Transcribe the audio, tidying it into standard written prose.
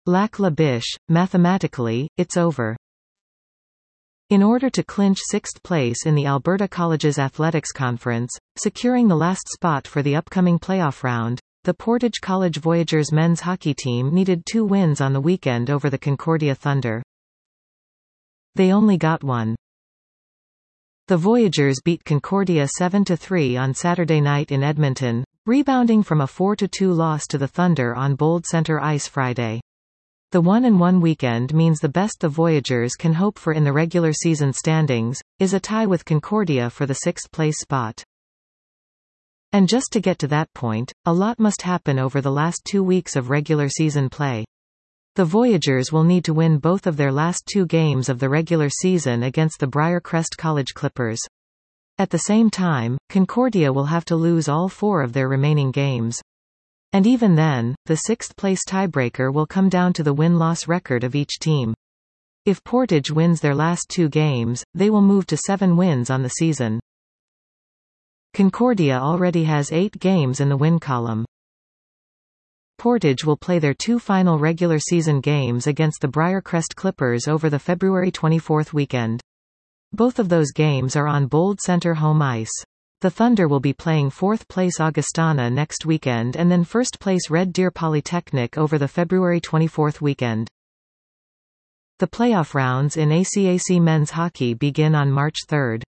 Lac La Biche, mathematically, it's over. In order to clinch 6th place in the Alberta Colleges Athletics Conference, securing the last spot for the upcoming playoff round, the Portage College Voyageurs men's hockey team needed 2 wins on the weekend over the Concordia Thunder. They only got one. The Voyageurs beat Concordia 7-3 on Saturday night in Edmonton, rebounding from a 4-2 loss to the Thunder on Bold Centre Ice Friday. The 1-1 weekend means the best the Voyageurs can hope for in the regular season standings is a tie with Concordia for the 6th place spot. And just to get to that point, a lot must happen over the last 2 weeks of regular season play. The Voyageurs will need to win both of their last 2 games of the regular season against the Briarcrest College Clippers. At the same time, Concordia will have to lose all 4 of their remaining games. And even then, the 6th place tiebreaker will come down to the win-loss record of each team. If Portage wins their last 2 games, they will move to 7 wins on the season. Concordia already has 8 games in the win column. Portage will play their 2 final regular season games against the Briarcrest Clippers over the February 24 weekend. Both of those games are on Bold Centre home ice. The Thunder will be playing 4th place Augustana next weekend and then 1st place Red Deer Polytechnic over the February 24 weekend. The playoff rounds in ACAC men's hockey begin on March 3.